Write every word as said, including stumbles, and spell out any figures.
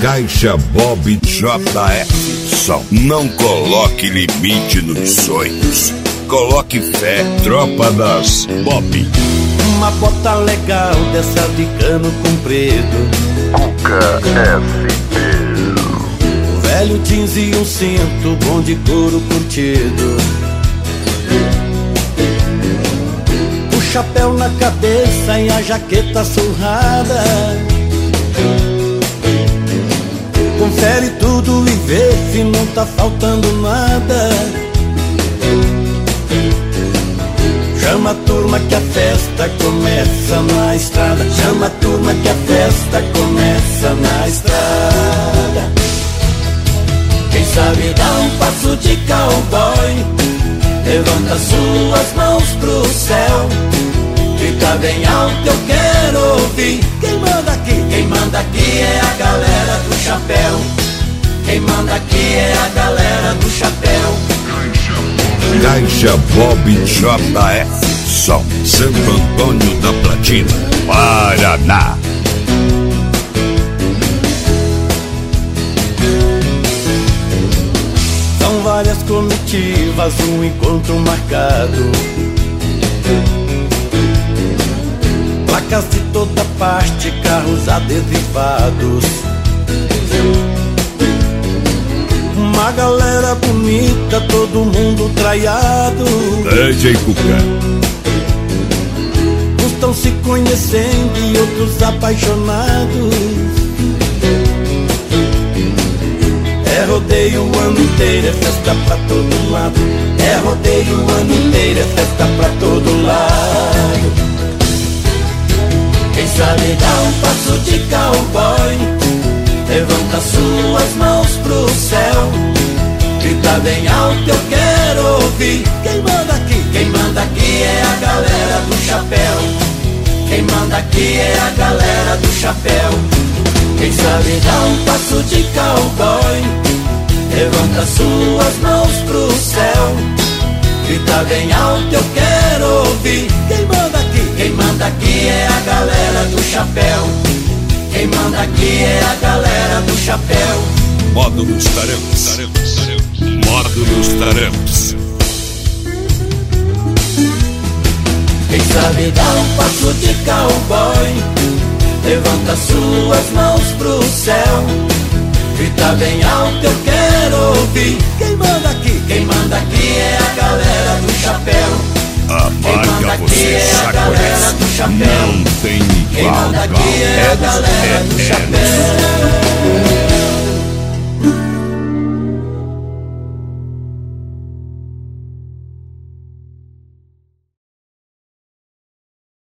Caixa Bob J F Som. Não coloque limite nos sonhos. Coloque fé, tropa das Bob. Uma bota legal dessa de cano comprido, Cuca S P. um velho jeans e um cinto bom de couro curtido, o chapéu na cabeça e a jaqueta surrada. Confere tudo e vê se não tá faltando nada. Chama a turma que a festa começa na estrada. Chama a turma que a festa começa na estrada. Quem sabe dá um passo de cowboy, levanta suas mãos pro céu, grita bem alto, eu quero ouvir. Quem manda aqui? Quem manda aqui é a galera do chapéu. Quem manda aqui é a galera do chapéu. Caixa Bob J F Som, Santo Antônio da Platina, Paraná. São várias comitivas, um encontro marcado, placas de toda parte, carros adesivados, uma galera bonita, todo mundo traiado. D J Cuca. Uns estão se conhecendo e outros apaixonados. É rodeio o ano inteiro, é festa pra todo lado. É rodeio o ano inteiro, é festa pra todo lado. Quem sabe dá um passo de cowboy, levanta suas mãos pro céu, grita bem alto, eu quero ouvir. Quem manda aqui? Quem manda aqui é a galera do chapéu. Quem manda aqui é a galera do chapéu. Quem sabe dá um passo de cowboy, levanta suas mãos pro céu, grita bem alto, eu quero ouvir. Quem manda aqui? Quem manda aqui é a galera do chapéu. Quem manda aqui é a galera do chapéu. Módulos Taramps. Módulos Taramps. Quem sabe dá um passo de cowboy, levanta suas mãos pro céu, grita bem alto, eu quero ouvir. Quem manda aqui? Quem manda aqui é a galera do chapéu. A marca você já conhece, não tem igual. Quem manda aqui é a galera do chapéu.